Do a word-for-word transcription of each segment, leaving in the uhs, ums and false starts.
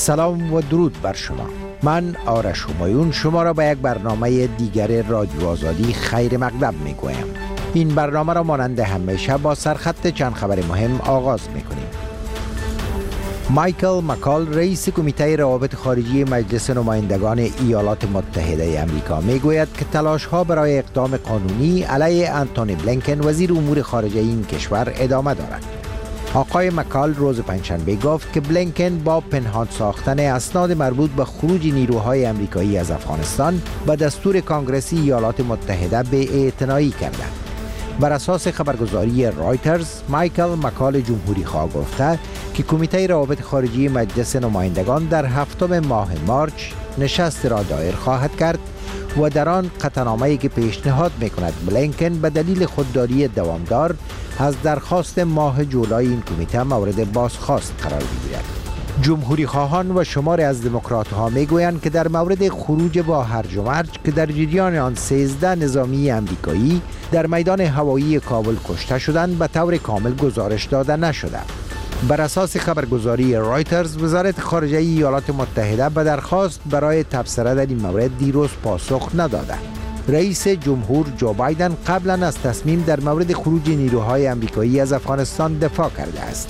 سلام و درود بر شما. من آرش همایون شما را به یک برنامه دیگر رادیو آزادی خیر مقدم می گویم. این برنامه را مانند همیشه با سرخط چند خبر مهم آغاز می کنیم. مایکل مکال رئیس کمیته روابط خارجی مجلس نمایندگان ایالات متحده آمریکا می گوید که تلاش ها برای اقدام قانونی علیه انتونی بلینکن وزیر امور خارجه این کشور ادامه دارد. آقای مکال روز پنجشنبه گفت که بلینکن با پنهان ساختن اسناد مربوط به خروج نیروهای آمریکایی از افغانستان به دستور کانگرسی ایالات متحده بی‌اعتنایی کرده. بر اساس خبرگزاری رایترز، مایکل مکال جمهوری خواه گفته که کمیته روابط خارجی مجلس نمایندگان در هفتم ماه مارچ نشست را دایر خواهد کرد و در آن قطعنامه‌ای که پیشنهاد می‌کند بلینکن به دلیل خودداری دوامدار از درخواست ماه جولای این کمیته مورد بازخواست قرار بگیرد. جمهوری خواهان و شماری از دموکرات ها می گویند که در مورد خروج با هرج و مرج که در جریان آن سیزده نظامی امریکایی در میدان هوایی کابل کشته شدند به طور کامل گزارش داده نشده. بر اساس خبرگزاری رایترز، وزارت خارجه ایالات متحده به درخواست برای تبصره در این مورد دیروز پاسخ نداده. رئیس جمهور جو بایدن قبلا از تصمیم در مورد خروج نیروهای آمریکایی از افغانستان دفاع کرده است.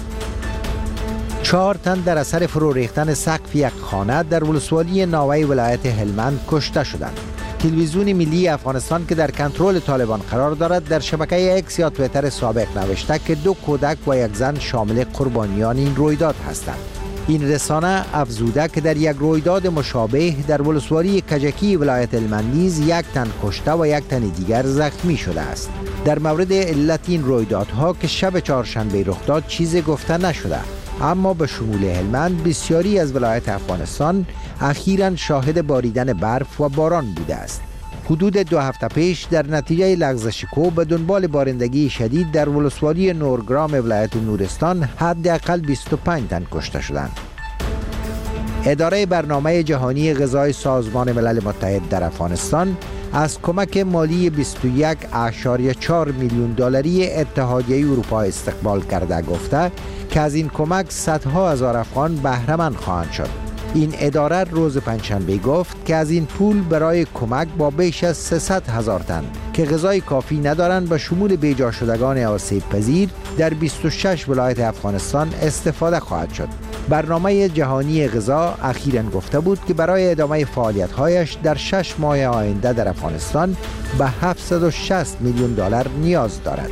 چهار تن در اثر فرو ریختن سقف یک خانه در ولسوالی ناوه ولایت هلمند کشته شدند. تلویزیون ملی افغانستان که در کنترل طالبان قرار دارد در شبکه اکس یا تویتر سابق نوشته که دو کودک و یک زن شامل قربانیان این رویداد هستند. این رسانه افزوده که در یک رویداد مشابه در ولسوالی کجکی ولایت هلمند نیز یک تن کشته و یک تن دیگر زخمی شده است. در مورد علت این رویدادها که شب چهارشنبه رخ داد چیزی گفته نشده، اما به شمول هلمند بسیاری از ولایت افغانستان اخیراً شاهد باریدن برف و باران بوده است. حدود دو هفته پیش در نتیجه لغزش کوه به دنبال بارندگی شدید در ولسوالی نورگرام ولایت نورستان حداقل بیست و پنج تن کشته شدند. اداره برنامه جهانی غذای سازمان ملل متحد در افغانستان از کمک مالی بیست و یک ممیز چهار میلیون دلاری اتحادیه اروپا استقبال کرده گفته که از این کمک صدها هزار افغان بهره مند خواهند شد. این اداره روز پنجشنبه گفت که از این پول برای کمک با بیش از سیصد هزار تن که غذای کافی ندارند به شمول بیجا شدگان آسیب پذیر در بیست و شش ولایت افغانستان استفاده خواهد شد. برنامه جهانی غذا اخیراً گفته بود که برای ادامه فعالیت‌هایش در شش ماه آینده در افغانستان به هفتصد و شصت میلیون دلار نیاز دارد.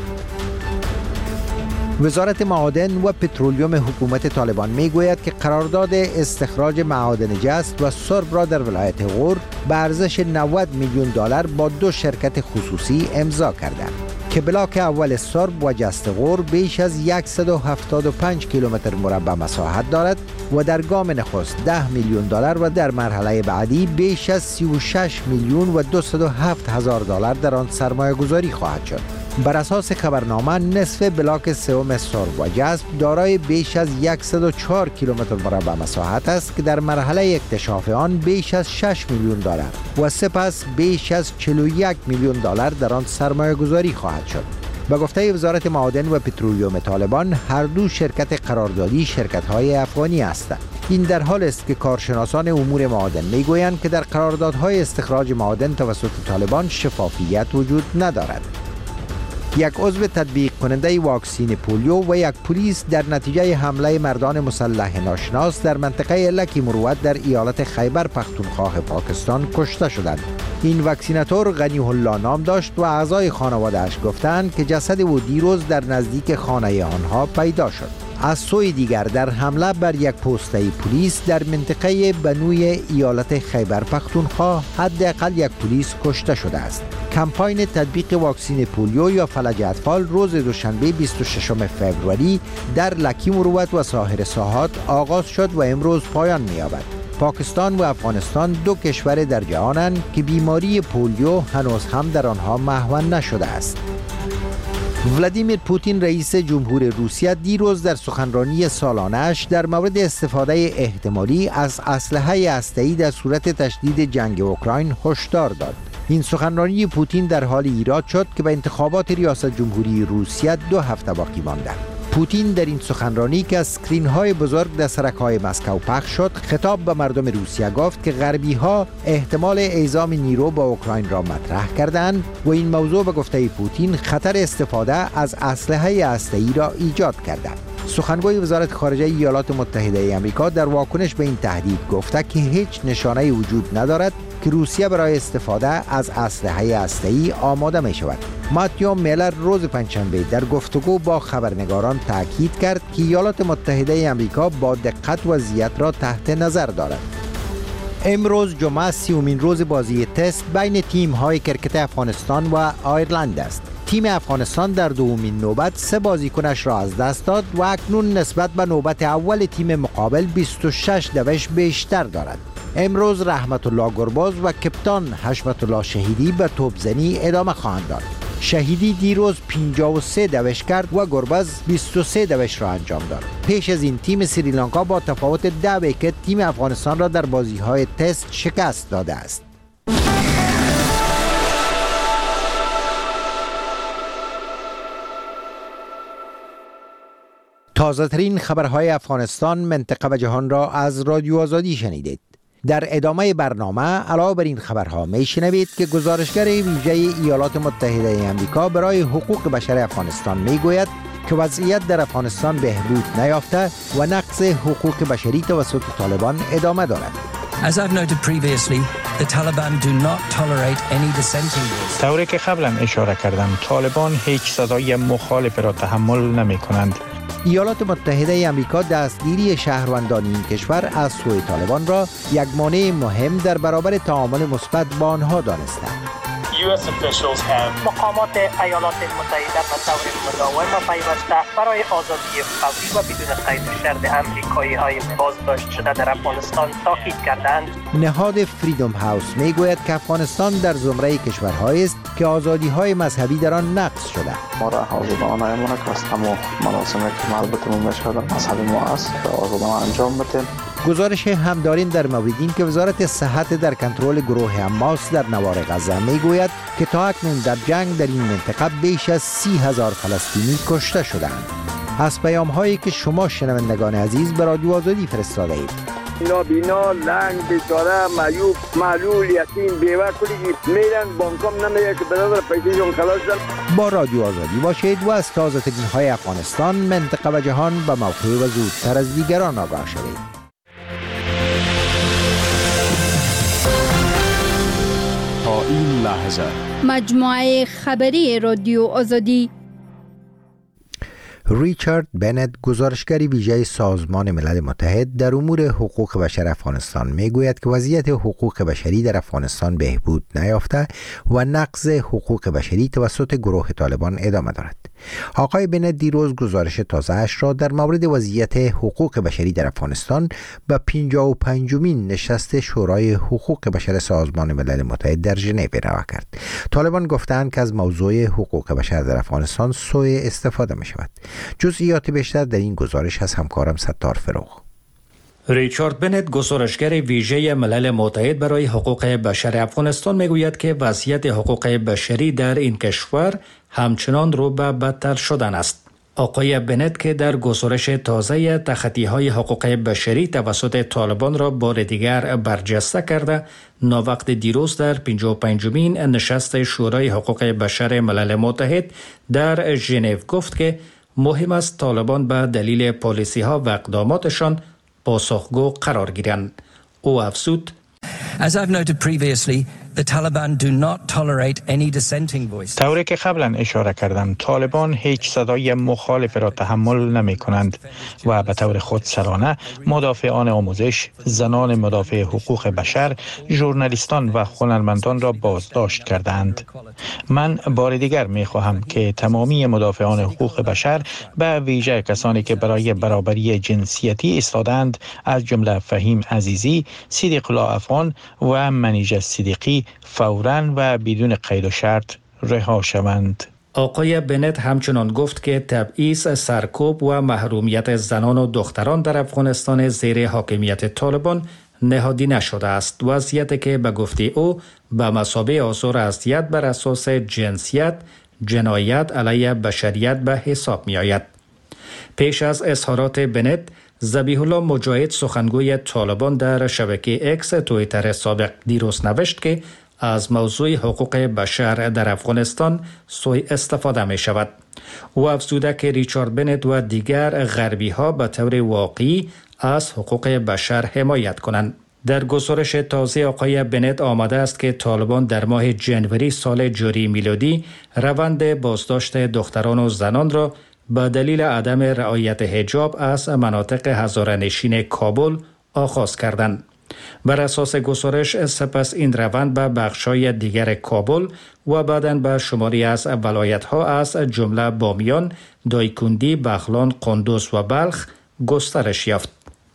وزارت معادن و پترولیوم حکومت طالبان می گوید که قرارداد استخراج معادن جست و سرب را در ولایت غور به ارزش نود میلیون دلار با دو شرکت خصوصی امضا کردند که بلاک اول سرب و جست غور بیش از صد و هفتاد و پنج کیلومتر مربع مساحت دارد و در گام نخست ده میلیون دلار و در مرحله بعدی بیش از سی و شش میلیون و دویست و هفت هزار دلار در آن سرمایه گذاری خواهد شد. بر اساس خبرنامه نصف بلاک سوم سرب و جذب دارای بیش از صد و چهار کیلومتر مربع مساحت است که در مرحله اکتشاف آن بیش از شش میلیون دلار و سپس بیش از چهل و یک میلیون دلار در آن سرمایه گذاری خواهد شد. به گفته وزارت معادن و پترولیوم طالبان، هر دو شرکت قراردادی شرکت‌های افغانی هستند. این در حال است که کارشناسان امور معادن می‌گویند که در قراردادهای استخراج معادن توسط طالبان شفافیت وجود ندارد. یک عضو تطبیق کننده واکسین پولیو و یک پلیس در نتیجه حمله مردان مسلح ناشناس در منطقه لکی مروت در ایالت خیبر پختونخوا پاکستان کشته شدند. این واکسیناتور غنی الله نام داشت و اعضای خانواده‌اش گفتند که جسد او دیروز در نزدیک خانه آنها پیدا شد. از سوی دیگر در حمله بر یک پوسته پلیس در منطقه بنوی ایالت خیبر پختونخوا حداقل یک پلیس کشته شده است. کمپاین تطبیق واکسین پولیو یا فلج اطفال روز دوشنبه بیست و ششم فوریه در لکی مروت و ساحر ساحات آغاز شد و امروز پایان می‌یابد. پاکستان و افغانستان دو کشور در جهانند که بیماری پولیو هنوز هم در آنها محو نشده است. ولادیمیر پوتین رئیس جمهور روسیه دیروز در سخنرانی سالانه‌اش در مورد استفاده احتمالی از اسلحه هسته‌ای در صورت تشدید جنگ اوکراین هشدار داد. این سخنرانی پوتین در حال ایراد شد که به انتخابات ریاست جمهوری روسیه دو هفته باقی مانده. پوتین در این سخنرانی که از اسکرین های بزرگ در سرک‌های مسکو پخش شد خطاب به مردم روسیه گفت که غربی ها احتمال اعزام نیرو با اوکراین را مطرح کردند و این موضوع به گفته پوتین خطر استفاده از اسلحه هسته‌ای را ایجاد کرده. سخنگوی وزارت خارجه ایالات متحده آمریکا در واکنش به این تهدید گفته که هیچ نشانه وجود ندارد که روسیه برای استفاده از اسلحه هسته‌ای آماده می شود. ماتیو میلر روز پنجشنبه در گفتگو با خبرنگاران تاکید کرد که ایالات متحده آمریکا با دقت وضعیت را تحت نظر دارد. امروز جمعه سیومین روز بازی تست بین تیم‌های کرکت افغانستان و آیرلند است. تیم افغانستان در دومین نوبت سه بازیکنش را از دست داد و اکنون نسبت به نوبت اول تیم مقابل بیست و شش دوش بیشتر دارد. امروز رحمت الله گرباز و کپتان حشمت الله شهیدی به توپزنی ادامه خواهند داد. شهیدی دیروز پنجاه و سه دوش کرد و گرباز بیست و سه دوش را انجام داد. پیش از این تیم سریلانکا با تفاوت ده ویکت تیم افغانستان را در بازی‌های تست شکست داده است. تازه ترین خبرهای افغانستان، منطقه و جهان را از رادیو آزادی شنیدید. در ادامه برنامه علاوه بر این خبرها می شنوید که گزارشگر ویژه ایالات متحده آمریکا برای حقوق بشر افغانستان می گوید که وضعیت در افغانستان بهبود نیافته و نقض حقوق بشری توسط طالبان ادامه دارد. As I've noted previously, the Taliban do not tolerate any dissenting voice. طوری که قبلا اشاره کردم، طالبان هیچ صدای مخالف را تحمل نمی کنند. ایالات متحده آمریکا دستگیری شهروندان این کشور از سوی طالبان را یک مانع مهم در برابر تعامل مثبت با آنها دانسته. مقامات ایالات متحده به طور مداوم و پیوسته برای آزادی فوری و بدون قید و شرط امریکایی های بازداشت شده در افغانستان تاکید کردند. نهاد فریدم هاوس می گوید که افغانستان در زمره کشورهایی است که آزادی های مذهبی در آن نقض شده. ما را آزادانه ایمانه که از تمام مراسمی که مربوط به مشاهده مذهبی ما است آزادانه انجام بدیم. گزارش هم داریم در مورد این که وزارت صحت در کنترل گروه حماس در نوار غزه می گوید که تا اکنون در جنگ در این منطقه بیش از سی هزار فلسطینی کشته شدند. از پیام هایی که شما شنوندگان عزیز به رادیو آزادی فرستاده اید. نابینا، لنگ، بیچاره، معیوب، معلول، یتیم، بیوه کلی میرن بانکام نمیره که برادر پیسیشون خلاص شد. با رادیو آزادی باشید و از تازه ترین های افغانستان، منطقه و جهان به موقع و زودتر از دیگران آگاه شوید. تا این لحظه مجموعه خبری رادیو آزادی. ریچارد بنت، گزارشگر ویژه سازمان ملل متحد در امور حقوق بشر افغانستان میگوید که وضعیت حقوق بشری در افغانستان بهبود نیافته و نقض حقوق بشری توسط گروه طالبان ادامه دارد. آقای بنت دیروز گزارش تازه‌اش را در مورد وضعیت حقوق بشری در افغانستان به پنجاه و پنجمین نشست شورای حقوق بشر سازمان ملل متحد در ژنو ارائه کرد. طالبان گفتند که از موضوع حقوق بشر در افغانستان سوء استفاده می شود. جزئیات بیشتر در این گزارش از همکارم ستار فروغ. ریچارد بنت، گزارشگر ویژه ملل متحد برای حقوق بشر افغانستان میگوید که وضعیت حقوق بشری در این کشور همچنان رو به بدتر شدن است. آقای بنت که در گزارش تازه تخطی‌های حقوق بشری توسط طالبان را بار دیگر برجسته کرده، ناوقت دیروز در پنجاه و پنجمین نشست شورای حقوق بشر ملل متحد در ژنو گفت که مهم است طالبان به دلیل پالیسی ها و اقداماتشان پاسخگو قرار گیرند. او افزود: As I've noted previously, the Taliban do not tolerate any dissenting voice. طوری که قبلا اشاره کردم، طالبان هیچ صدای مخالف را تحمل نمی کنند و به طور خودسرانه مدافعان آموزش، زنان مدافع حقوق بشر، ژورنالیستان و هنرمندان را بازداشت کردند. من بار دیگر می خواهم که تمامی مدافعان حقوق بشر، به ویژه کسانی که برای برابری جنسیتی ایستادند، از جمله فهیم عزیزی، صدیق الله افغان و منیژه صدیقی، فوراً و بدون قید و شرط رها شوند. آقای بنت همچنان گفت که تبعیض، سرکوب و محرومیت زنان و دختران در افغانستان زیر حاکمیت طالبان نهادی نشده است، وضعیتی که به گفته او به مثابه آثار اذیت بر اساس جنسیت، جنایت علیه بشریت به حساب می آید. پیش از اظهارات بنت، ذبیح الله مجاهد سخنگوی طالبان در شبکه اکس توییتر سابق دیروز نوشت که از موضوع حقوق بشر در افغانستان سوء استفاده می شود. او افزوده که ریچارد بنت و دیگر غربی ها به طور واقعی از حقوق بشر حمایت کنند. در گزارش تازه آقای بنت آمده است که طالبان در ماه جنوری سال جاری میلادی روند بازداشت دختران و زنان را به دلیل عدم رعایت حجاب از مناطق هزاره‌نشین کابل آغاز کردند. بر اساس گزارش سپس این روند به بخش‌های دیگر کابل و بعداً به شماری از ولایت‌ها از جمله بامیان، دایکندی، بغلان، قندوز و بلخ گسترش یافت.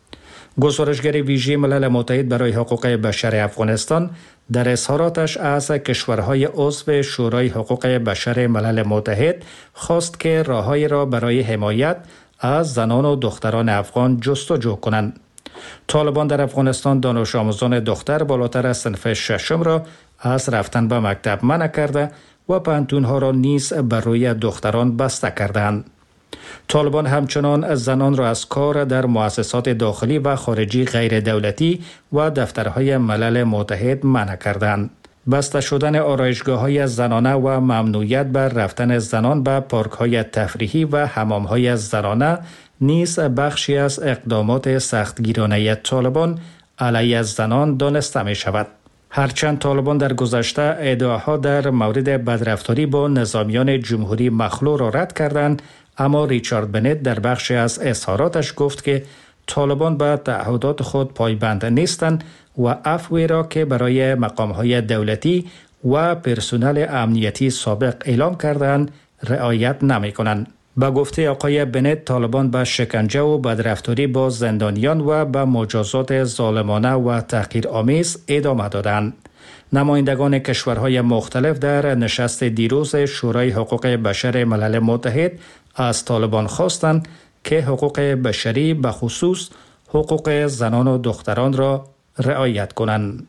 گزارشگر ویژه ملل متحد برای حقوق بشر افغانستان در اظهاراتش از کشورهای عضو شورای حقوق بشر ملل متحد خواست که راه‌هایی را برای حمایت از زنان و دختران افغان جستجو کنند. طالبان در افغانستان دانش آموزان دختر بالاتر از صنف ششم را از رفتن به مکتب منع کرده و پانتون‌ها را نیز بر روی دختران بسته کردند. طالبان همچنان زنان را از کار در مؤسسات داخلی و خارجی غیر دولتی و دفترهای ملل متحد منع کردند. بسته شدن آرایشگاه‌های زنانه و ممنوعیت بر رفتن زنان به پارک‌های تفریحی و حمام‌های زنانه نیز بخشی از اقدامات سختگیرانه طالبان علیه زنان دانسته می شود. هرچند طالبان در گذشته ادعاها در مورد بدرفتاری با نظامیان جمهوری مخلوع را رد کردند، اما ریچارد بنت در بخشی از اظهاراتش گفت که طالبان به تعهدات خود پایبند نیستند و عفوی را که برای مقام‌های دولتی و پرسنل امنیتی سابق اعلام کردند رعایت نمی‌کنند. با گفته آقای بنت، طالبان به شکنجه و بدرفتاری با زندانیان و به مجازات ظالمانه و تحقیرآمیز ادامه دادند. نمایندگان کشورهای مختلف در نشست دیروز شورای حقوق بشر ملل متحد از طالبان خواستند که حقوق بشری به خصوص حقوق زنان و دختران را رعایت کنند.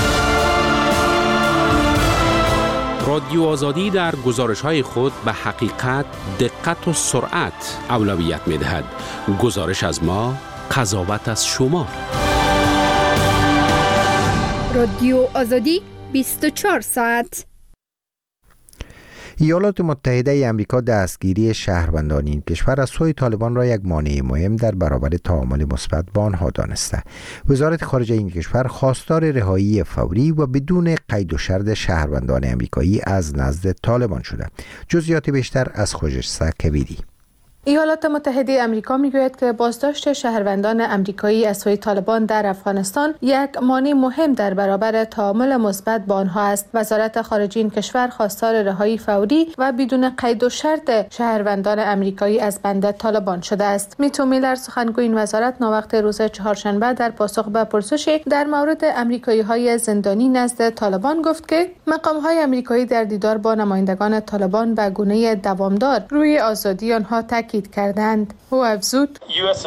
رادیو آزادی در گزارش‌های خود به حقیقت، دقت و سرعت اولویت می‌دهد. گزارش از ما، قضاوت از شما. رادیو آزادی بیست و چهار ساعت. ایالات متحده ای آمریکا دستگیری شهروندان این کشور از سوی طالبان را یک مانع مهم در برابر تعامل مثبت با آنها دانسته. وزارت خارجه این کشور خواستار رهایی فوری و بدون قید و شرط شهروندان آمریکایی از نزد طالبان شده. جزئیات بیشتر از خجسته کبیری. ایالات متحده آمریکا میگوید که بازداشت شهروندان آمریکایی از سوی طالبان در افغانستان یک مانع مهم در برابر تعامل مثبت با آنها است. وزارت خارجه این کشور خواستار رهایی فوری و بدون قید و شرط شهروندان آمریکایی از بند طالبان شده است. میتو میلر سخنگوی این وزارت ناوقت روز چهارشنبه در پاسخ به پرسش در مورد آمریکایی‌های زندانی نزد طالبان گفت که مقام‌های آمریکایی در دیدار با نمایندگان طالبان به گونه دوامدار روی آزادی آنها تاکید کردند. او افزود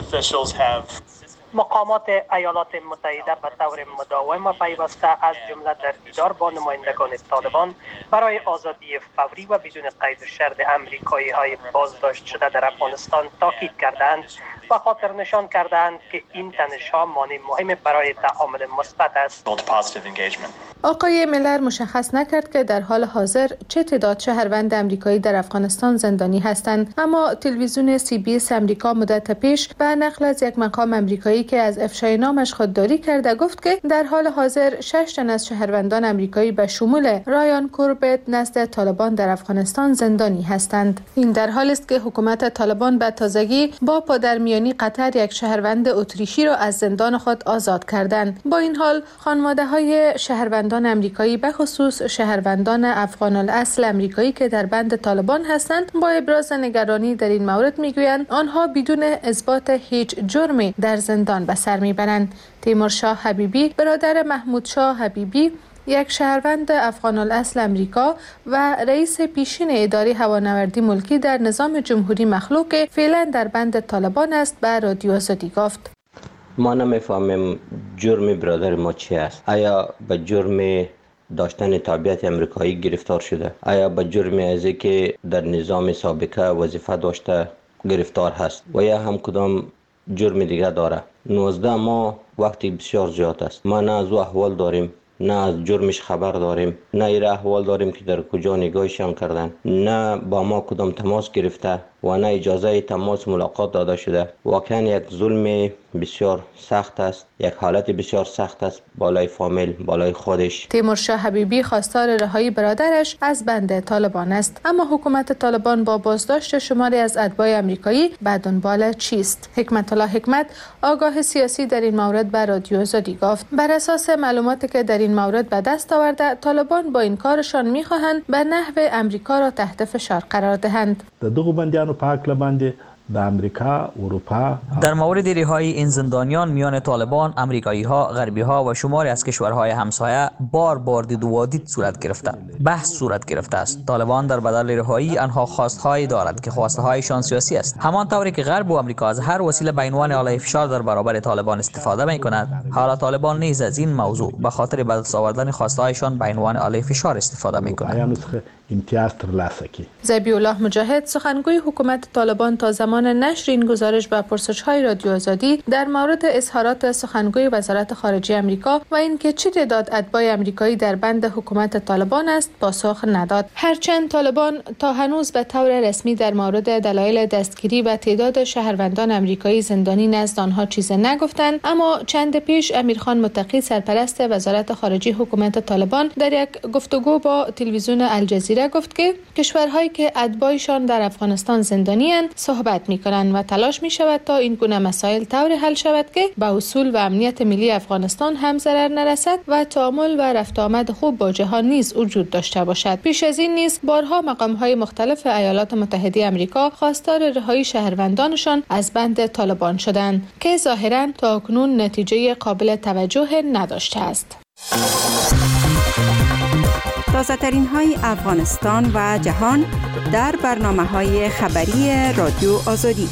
مقامات ایالات متحده به طور مداوم و پیوسته از جمله در دیدار با نمایندگان طالبان برای آزادی فوری و بدون قید و شرط آمریکایی های بازداشت شده در افغانستان تاکید کردند و خاطر نشان کردند که این تنش‌ها مانع مهم برای تعامل مثبت است. آقای میلر مشخص نکرد که در حال حاضر چه تعداد شهروند آمریکایی در افغانستان زندانی هستند، اما تلویزیون سی بی اس آمریکا مدت پیش به نقل از یک مقام آمریکایی که از افشای نامش خودداری کرده گفت که در حال حاضر شش تن از شهروندان آمریکایی به شمول رایان کوربت نزد طالبان در افغانستان زندانی هستند. این در حالی است که حکومت طالبان به تازگی با پادرمیانی قطر یک شهروند اتریشی را از زندان خود آزاد کردند. با این حال خانواده‌های شهروندان آمریکایی به خصوص شهروندان افغان الاصل آمریکایی که در بند طالبان هستند با ابراز نگرانی در این مورد میگویند آنها بدون اثبات هیچ جرمی در زندان به سر میبرند. تیمورشاه حبیبی برادر محمود شاه حبیبی یک شهروند افغان الاصل امریکا و رئیس پیشین اداره هوانوردی ملکی در نظام جمهوری مخلوع که فعلا در بند طالبان است به رادیو آزادی گفت: ما نمیفهمیم جرم برادر ما چی است. آیا به جرم داشتن تابعیت امریکایی گرفتار شده؟ آیا به جرم از که در نظام سابقه وظیفه داشته گرفتار هست و یا هم کدام جرم دیگه داره. نوزده ماه وقتی بسیار زیاد است. ما نه از او احوال داریم، نه از جرمش خبر داریم، نه ایره احوال داریم که در کجا نگاهشان کردن، نه با ما کدام تماس گرفته و نه اجازه تماس ملاقات داده شده. واقعا یک ظلم بسیار سخت است، یک حالت بسیار سخت است بالای فامیل، بالای خودش. تیمورشاه حبیبی خواستار رهایی برادرش از بند طالبان است، اما حکومت طالبان با بازداشت شماری از اتباع آمریکایی به دنبال چیست؟ حکمت الله حکمت، آگاه سیاسی، در این مورد به رادیو آزادی گفت بر اساس معلوماتی که در این مورد به دست آورده، طالبان با این کارشان می‌خواهند به نحو امریکا را تحت فشار قرار دهند. دغه بندیانو په هکله باندې د امریکا، اروپا در مورد رهایی این زندانیان میان طالبان، امریکایی ها، غربی ها و شماری از کشورهای همسایه بار بار دید و وادید صورت گرفته. بحث صورت گرفته است. طالبان در بدل رهایی آنها خواستهایی دارد که خواسته هایشان سیاسی است. همان طوری که غرب و امریکا از هر وسیله به عنوان علیه فشار در برابر طالبان استفاده می کند، حالا طالبان نیز از این موضوع به خاطر به دست آوردن خواسته هایشان به عنوان علیه فشار استفاده می کند. امتیاز ترلاسه کی. ذبیح الله مجاهد، سخنگوی حکومت طالبان، تا زمان نشر این گزارش به پرسش‌های رادیو آزادی در مورد اظهارات سخنگوی وزارت خارجه آمریکا و اینکه چه تعداد اتباع آمریکایی در بند حکومت طالبان است پاسخ نداد. هرچند طالبان تا هنوز به طور رسمی در مورد دلایل دستگیری و تعداد شهروندان آمریکایی زندانی نزد آنها چیزی نگفتند، اما چند پیش امیرخان متقی، سرپرست وزارت خارجه حکومت طالبان، در یک گفتگو با تلویزیون الجزیره گفت که کشورهایی که اتباعشان در افغانستان زندانی اند صحبت می‌کنند و تلاش می‌شود تا این گونه مسائل طور حل شود که به اصول و امنیت ملی افغانستان هم ضرر نرسد و تعامل و رفت آمد خوب با جهان نیز وجود داشته باشد. پیش از این نیز بارها مقام‌های مختلف ایالات متحده آمریکا خواستار رهایی شهروندانشان از بند طالبان شدند که ظاهراً تاکنون نتیجه قابل توجه نداشته است. تازه ترین های افغانستان و جهان در برنامه های خبری رادیو آزادی.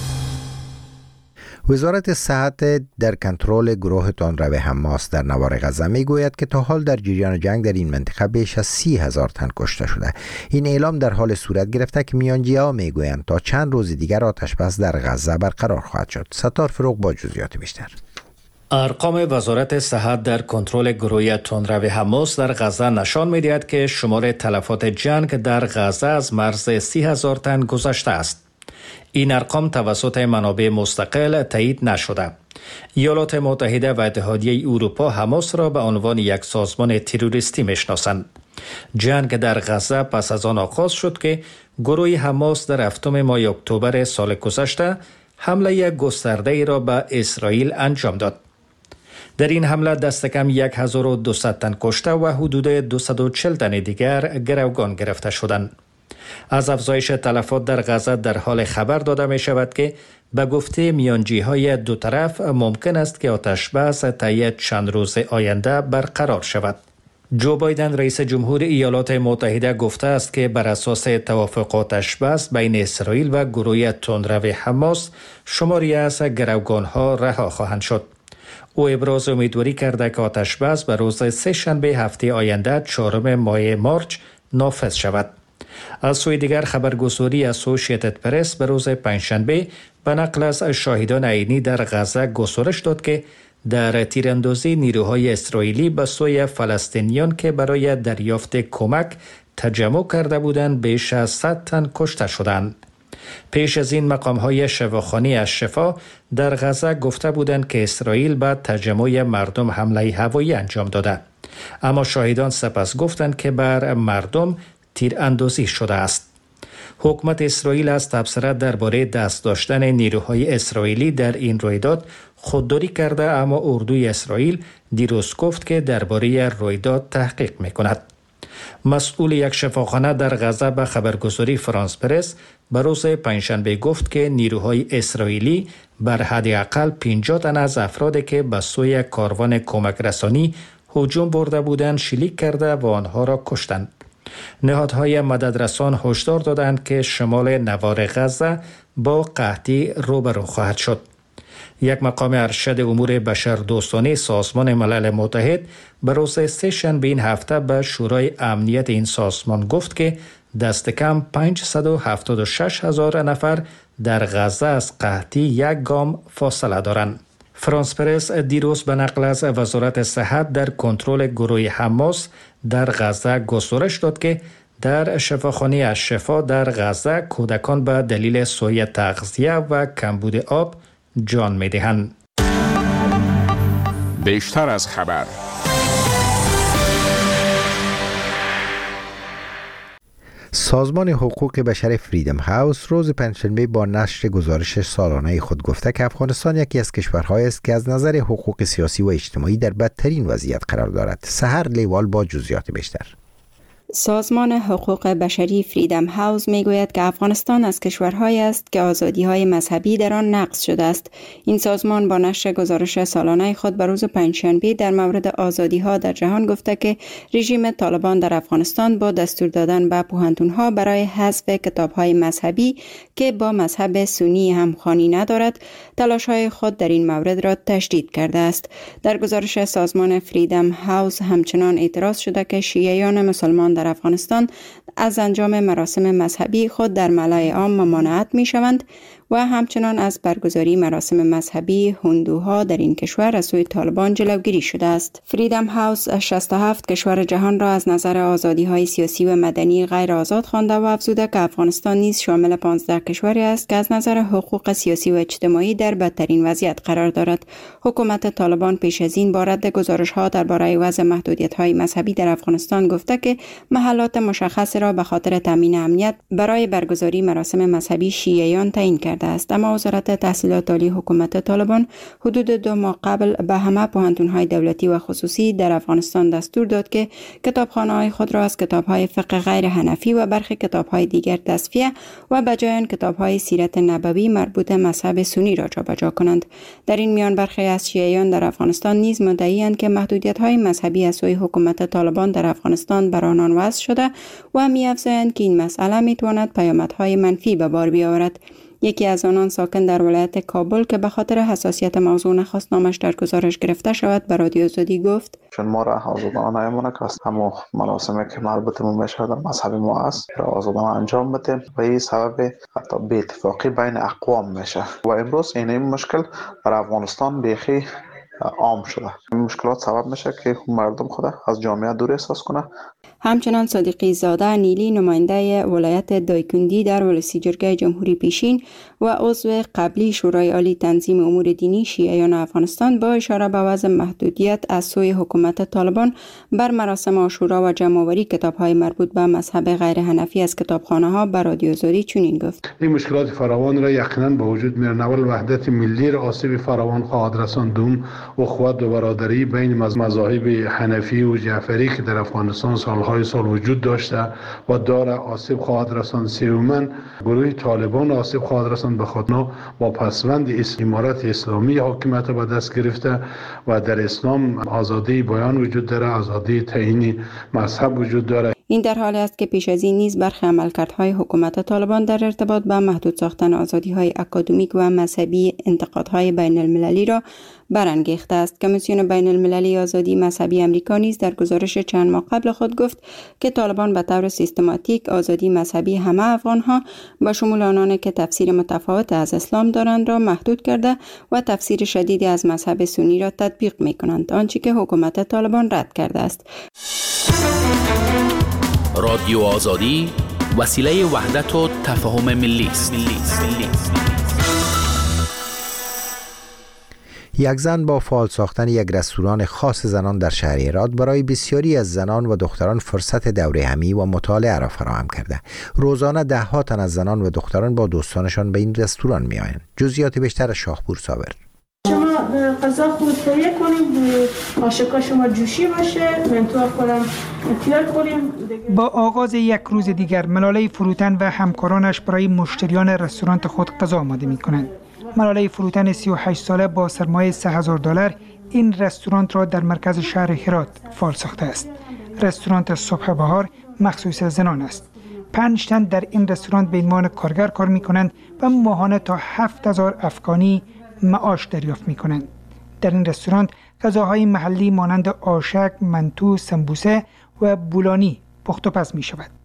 وزارت صحت در کنترل گروه تندرو حماس در نوار غزه می گوید که تا حال در جریان جنگ در این منطقه بیش از سی هزار تن کشته شده. این اعلام در حال صورت گرفته که میانجی‌ها می گویند تا چند روز دیگر آتش بس در غزه برقرار خواهد شد. ستار فروغ با جزئیات بیشتر. ارقام وزارت صحت در کنترل گروه تندرو حماس در غزه نشان می‌دهد که شمار تلفات جنگ در غزه از مرز سی هزار تن گذشته است. این ارقام توسط منابع مستقل تایید نشده. ایالات متحده و اتحادیه اروپا حماس را به عنوان یک سازمان تروریستی میشناسند. جنگ در غزه پس از آن آغاز شد که گروه حماس در هفتم ماه اکتبر سال گذشته حمله گسترده ای را به اسرائیل انجام داد. در این حمله دست کم هزار و دویست تن کشته و حدود دویست و چهل تن دیگر گروگان گرفته شدند. از افزایش تلفات در غزه در حال خبر داده می شود که به گفته میانجی های دو طرف ممکن است که آتش بس طی چند روز آینده برقرار شود. جو بایدن رئیس جمهور ایالات متحده گفته است که بر اساس توافق آتش بس بین اسرائیل و گروه تندرو حماس شماری از گروگان ها رها خواهند شد. او ابراز امیدواری کرده که آتش بس به روز سه شنبه هفته آینده چهارم ماه مارچ نافذ شود. از سوی دیگر خبرگزاری اسوسییتد پرس به روز پنجشنبه به نقل از شاهدان عینی در غزه گزارش داد که در تیراندازی نیروهای اسرائیلی به سوی فلسطینیان که برای دریافت کمک تجمع کرده بودند بیش از صد تن کشته شدند. پیش از این مقام‌های شفاخانه از شفا در غزه گفته بودند که اسرائیل به تجمع مردم حمله هوایی انجام داده، اما شاهدان سپس گفتند که بر مردم تیراندازی شده است. حکومت اسرائیل از تبصره درباره دست داشتن نیروهای اسرائیلی در این رویداد خودداری کرده، اما اردوی اسرائیل دیروز گفت که درباره رویداد تحقیق می‌کند. مسئول یک شفاخانه در غزه به خبرگزاری فرانس پرس به روز پنجشنبه گفت که نیروهای اسرائیلی بر حداقل پنجاه تن از افرادی که به سوی کاروان کمک رسانی هجوم برده بودند شلیک کرده و آنها را کشتند. نهادهای مددرسان هشدار دادند که شمال نوار غزه با قحطی روبرو خواهد شد. یک مقام ارشد امور بشردوستانه سازمان ملل متحد به روز سه شنبه این هفته به شورای امنیت این سازمان گفت که دست کم پانصد و هفتاد و شش هزار نفر در غزه از قحطی یک گام فاصله دارند. فرانس پرس دیروز به نقل از وزارت صحت در کنترل گروه حماس در غزه گزارش داد که در شفاخانه الشفا در غزه کودکان به دلیل سوء تغذیه و کمبود آب جان می‌دهند. بیشتر از خبر. سازمان حقوق بشر فریدم هاوس روز پنجشنبه با نشر گزارش سالانه خود گفته که افغانستان یکی از کشورهایی است که از نظر حقوق سیاسی و اجتماعی در بدترین وضعیت قرار دارد. سحر لیوال با جزئیات بیشتر. سازمان حقوق بشری فریدم هاوس میگوید که افغانستان از کشورهایی است که آزادی‌های مذهبی در آن نقض شده است. این سازمان با نشر گزارش سالانه خود بر روز پنجشنبه در مورد آزادی‌ها در جهان گفته که رژیم طالبان در افغانستان با دستور دادن به پوهنتون‌ها برای حذف کتاب‌های مذهبی که با مذهب سنی همخوانی ندارد، تلاش‌های خود در این مورد را تشدید کرده است. در گزارش سازمان فریدم هاوس همچنان اعتراض شده که شیعیان مسلمان در افغانستان از انجام مراسم مذهبی خود در ملأ عام ممانعت می شوند و همچنان از برگزاری مراسم مذهبی هندوها در این کشور از سوی طالبان جلوگیری شده است. فریدم هاوس شصت و هفت کشور جهان را از نظر آزادی‌های سیاسی و مدنی غیر آزاد خوانده و افزوده که افغانستان نیز شامل پانزده کشوری است که از نظر حقوق سیاسی و اجتماعی در بدترین وضعیت قرار دارد. حکومت طالبان پیش از این با رد گزارش‌ها درباره وضع محدودیت‌های مذهبی در افغانستان گفته که محلات مشخص را به خاطر تامین امنیت برای برگزاری مراسم مذهبی شیعیان تعیین کرده است. اما وزارت تحصیلات عالی حکومت طالبان حدود دو ماه قبل به همه پوهنتون‌های دولتی و خصوصی در افغانستان دستور داد که کتابخانه‌های خود را از کتاب‌های فقه غیر حنفی و برخی کتاب‌های دیگر تصفیه و به جای آن کتاب‌های سیرت نبوی مربوط مذهب سنی را جابجا کنند. در این میان برخی از شیعیان در افغانستان نیز مدعی‌اند که محدودیت‌های مذهبی از سوی حکومت طالبان در افغانستان بر آنان وضع شده و می‌افزایند که این مسئله می‌تواند پیامدهای منفی به بار بیاورد. یکی از آنان ساکن در ولایت کابل که به خاطر حساسیت موضوع نخواست نامش در گزارش گرفته شود به رادیو آزادی گفت: چون ما را آزادانه نمیمونه که همون مراسمی که مربوط به میشه در مذهب ما است را آزادانه انجام بده و این سبب حتی بی اتفاقی بین اقوام میشه و امروز این مشکل در افغانستان بیخی عام شده. این مشکلات سبب میشه که مردم خود از جامعه دور احساس کنه. همچنان صادقی زاده نیلی نماینده ولایت دایکندی در ولسی جرگه جمهوری پیشین و عضو قبلی شورای عالی تنظیم امور دینی شیعیان افغانستان با اشاره به وضع محدودیت از سوی حکومت طالبان بر مراسم عاشورا و جمع‌آوری کتاب‌های مربوط به مذهب غیر حنفی از کتابخانه‌ها بر رادیو آزادی چنین گفت: این مشکلات فراوان را یقینا به وجود می‌آورد. اول وحدت ملی را آسیب فراوان خواهد رساند. اخوت و برادری بین مذاهب حنفی و جعفری که در افغانستان سالهای سال وجود داشته و داره آسیب خواهد رساند. سوماً گروه طالبان آسیب خواهد رساند به خاطر با پسوند امارت اسلامی حاکمیت به دست گرفته و در اسلام آزادی بیان وجود داره، آزادی تعیین مذهب وجود داره. این در حالی است که پیش از این نیز برخی عملکردهای حکومت طالبان در ارتباط با محدود ساختن آزادی‌های اکادمیک و مذهبی انتقادهای بین المللی را برانگیخته است. کمیسیون بین المللی آزادی مذهبی امریکا نیز در گزارش چند ماه قبل خود گفت که طالبان به طور سیستماتیک آزادی مذهبی همه افغانها به شمول آنانی که تفسیر متفاوت از اسلام دارند را محدود کرده و تفسیر شدیدی از مذهب سنی را تطبیق می‌کنند، آنچه که حکومت طالبان رد کرده است. رادیو آزادی وسیله وحدت و تفاهم ملی است. یک زن با فعال ساختن یک رستوران خاص زنان در شهر هرات برای بسیاری از زنان و دختران فرصت دوره همی و مطالعه را فراهم کرده. روزانه ده ها تن از زنان و دختران با دوستانشان به این رستوران می آیند. جزئیات بیشتر از شاهپور صابر. شما غذا خود تهیه کنید، آشکا شما جوشی باشه، منتو خودم تیار کنیم. با آغاز یک روز دیگر ملاله فروتن و همکارانش برای مشتریان رستوران خود غذا آماده می کنند. ملاله فروتن سی و هشت ساله با سرمایه سه هزار دلار این رستوران را در مرکز شهر هرات فعال ساخته است. رستوران صبح بهار مخصوص زنان است. پنج تن در این رستوران به عنوان کارگر کار می کنند و ماهانه تا هفت هزار افغانی معاش دریافت می کنند. در این رستوران غذاهای محلی مانند آشک، منتو، سمبوسه و بولانی پخت و پز می شود.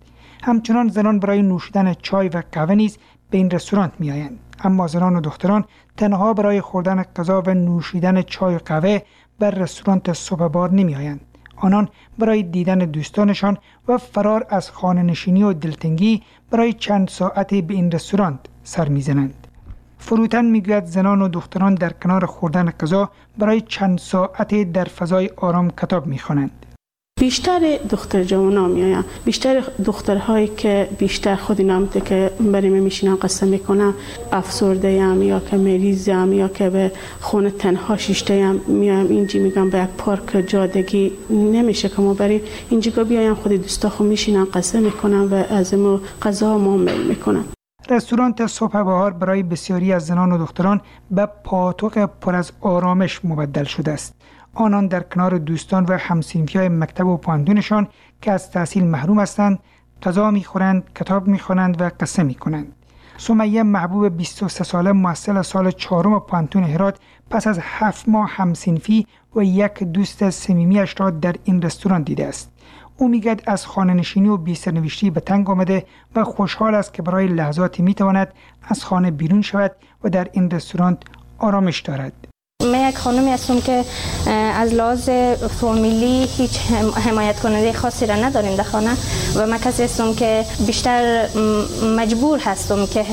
همچنان زنان برای نوشیدن چای و قهوه نیز به این رستوران می آیند. اما زنان و دختران تنها برای خوردن غذا و نوشیدن چای و قهوه بر رستوران صبح بار نمی آیند. آنان برای دیدن دوستانشان و فرار از خانه نشینی و دلتنگی برای چند ساعتی به این رستوران سر می زنند. فروتن می گوید زنان و دختران در کنار خوردن غذا برای چند ساعتی در فضای آرام کتاب می خوانند. بیشتر دختر جوانا میایم، بیشتر دخترهایی که بیشتر خود نامته که برای من میشینن قصه میکنم افسرده ام یا که مریضم یا که به خونه تنها شیشته ام میایم اینجا میگم به یک پارک جادگی نمیشه که ما بریم اینجا بیایم خود دوستا خود میشینن قصه میکنم و از ما غذا معامله میکنم. رستوران صبح بهار برای بسیاری از زنان و دختران به پاتوق پر از آرامش مبدل شده است. آنان در کنار دوستان و همسنفی‌های مکتب و پانتونشان که از تحصیل محروم هستند غذا می‌خورند، کتاب می‌خوانند و قصه می‌کنند. سمیه محبوب بیست و سه ساله محصل سال چهارم پانتون هرات پس از هفت ماه همسنفی و یک دوست صمیمی‌اش را در این رستوران دیده است. او میگوید از خانه نشینی و بی سرنوشتی به تنگ آمده و خوشحال است که برای لحظاتی می‌تواند از خانه بیرون شود و در این رستوران آرامش دارد. من یک خانمی هستم که از لحاظ فامیلی هیچ حمایت کننده خاصی را نداریم در خانه و من کسی هستم که بیشتر مجبور هستم که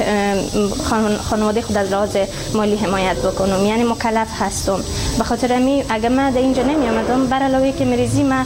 خانواده خود از لحاظ مالی حمایت بکنم، یعنی مکلف هستم. به خاطر می اگر من در اینجا نمی آمدم بر علاوه که مریضی من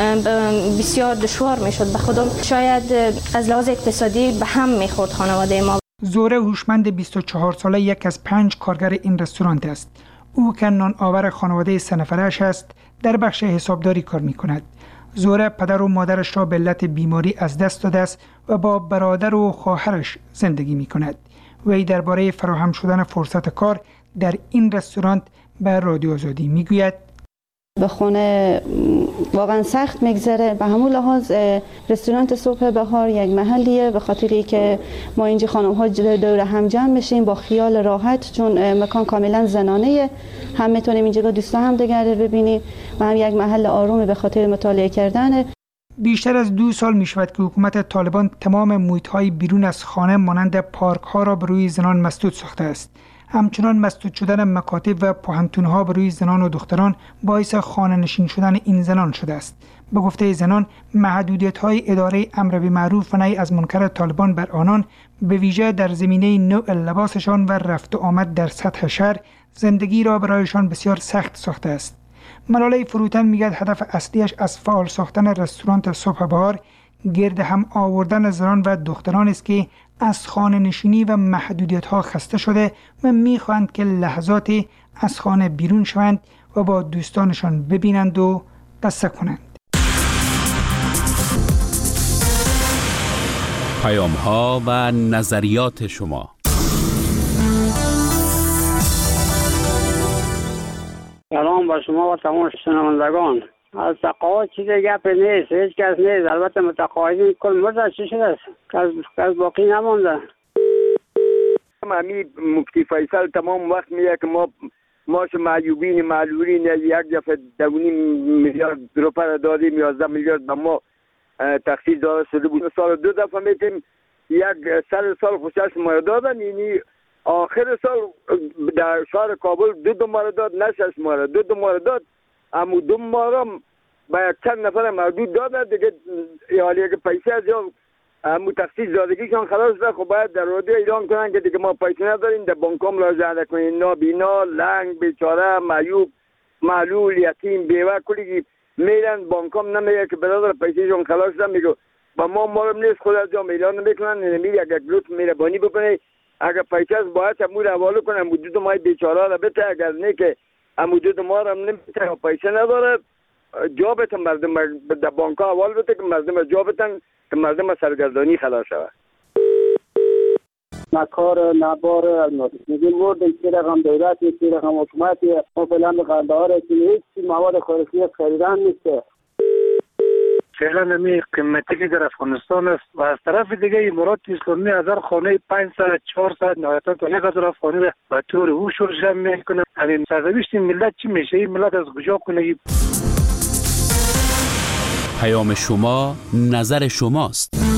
بسیار دشوار می شد، به خودم شاید از لحاظ اقتصادی به هم می خورد خانواده ما. زهره هوشمند بیست و چهار ساله یک از پنج کارگر این رستوران است. او که نان آور خانواده سه نفرش است در بخش حسابداری کار می کند. زهره پدر و مادرش را به علت بیماری از دست داده است و با برادر و خواهرش زندگی می کند. وی درباره فراهم شدن فرصت کار در این رستوران به رادیو آزادی می گوید: به خونه واقعا سخت میگذره. به همون لحاظ رستوران صبح بهار یک محلیه به خاطری که ما اینجا خانم ها دور هم جمع بشیم با خیال راحت، چون مکان کاملا زنانه، هم میتونیم اینجا دوستا هم دیگر ببینیم و هم یک محل آرومه به خاطر مطالعه کردن. بیشتر از دو سال می شود که حکومت طالبان تمام محیط های بیرون از خانه مانند پارک ها را به روی زنان مسدود ساخته است. همچنان مسدود شدن مکاتب و پوهنتون ها به روی زنان و دختران باعث خانه نشین شدن این زنان شده است. به گفته زنان، محدودیت های اداره امر بالمعروف و نهی از منکر طالبان بر آنان به ویژه در زمینه نوع لباسشان و رفت و آمد در سطح شهر زندگی را برایشان بسیار سخت ساخته است. ملاله فروتن میگه هدف اصلیش از فعال ساختن رستوران صبح بهار گرد هم آوردن زنان و دختران است که از خانه نشینی و محدودیت ها خسته شده و میخواهند که لحظاتی از خانه بیرون شوند و با دوستانشان ببینند و قصه کنند. پیام ها و نظریات شما. سلام با شما و تمام شنوندگان. از تقاعد چیز گپ نیست، هیچ کس نیست. البته متقاعدین کل مرد چی شده است؟ کس باقی نمانده. امی مفتی فیصل تمام وقت میگه که ما ماش معیوبین معلولین یک دفعه دوونیم میلیارد روپه دادیم، یازده میلیارد به ما تخصیص داده شده بود. سال دو دفعه میتیم یک سر سال خوشش ما دادن، یعنی آخر سال در شهر کابل دو دو ماه داد، نه شش ماه، دو دو ماه داد. اما دو ماه با یک چند نفر محدود داده دیگه، حالی که پیسه از یا امو تخصیص دادگیشان خلاص ده، خب باید در رادیو اعلام کنن که دیگه ما پیسه نداریم، در بانکام راجع نکنین. نابینا، لنگ، بیچاره، معیوب، معلول، یتیم، بیوه کلی میرن بانکام نمیگه که برادر پیسهشون خلاص ده، میگه با ما مارم نیست، خود از جام اعلان نمیکنن، نمیگه اگر لطف مهربانی بکنه اگر پیسه از باید امو رو حواله کنه، امو دو ماه بیچاره را بته، اگر نه که امو دو ماه هم نمیته و پیسه نداره جا بتن مردم در بانک ها حوال بده که مردم جا بتن که مردم سرگردانی خلاص شود. نکار نبار الماسی میگیم مرد که رقم دولتی که رقم حکومتی ما فعلا به قندهار که هیچ مواد خوراکی خریدن نیست. فعلا نمی قیمتی که در افغانستان است و از طرف دیگه امارات اسلامی از هر خانه پنج ساعت چهار ساعت نهایتا تا یک هزار افغانی را به طور هوش و جمع میکنه. همین سرنوشت ملت چی میشه؟ این ملت از کجا کنه؟ پیام شما نظر شماست.